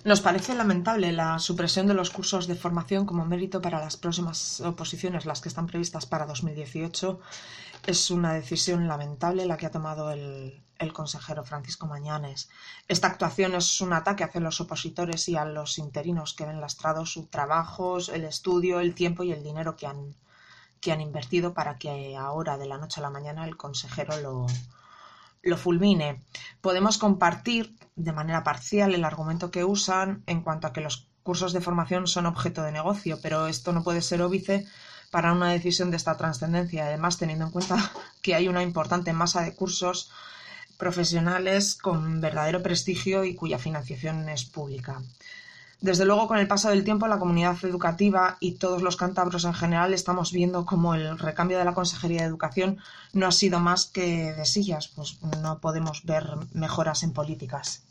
Nos parece lamentable la supresión de los cursos de formación como mérito para las próximas oposiciones, las que están previstas para 2018. Es una decisión lamentable la que ha tomado el consejero Francisco Mañanes. Esta actuación es un ataque hacia los opositores y a los interinos que ven lastrados sus trabajos, el estudio, el tiempo y el dinero que han invertido para que ahora, de la noche a la mañana, el consejero lo fulmine. Podemos compartir de manera parcial el argumento que usan en cuanto a que los cursos de formación son objeto de negocio, pero esto no puede ser óbice para una decisión de esta trascendencia, además teniendo en cuenta que hay una importante masa de cursos profesionales con verdadero prestigio y cuya financiación es pública. Desde luego, con el paso del tiempo, la comunidad educativa y todos los cántabros en general estamos viendo cómo el recambio de la Consejería de Educación no ha sido más que de sillas, pues no podemos ver mejoras en políticas.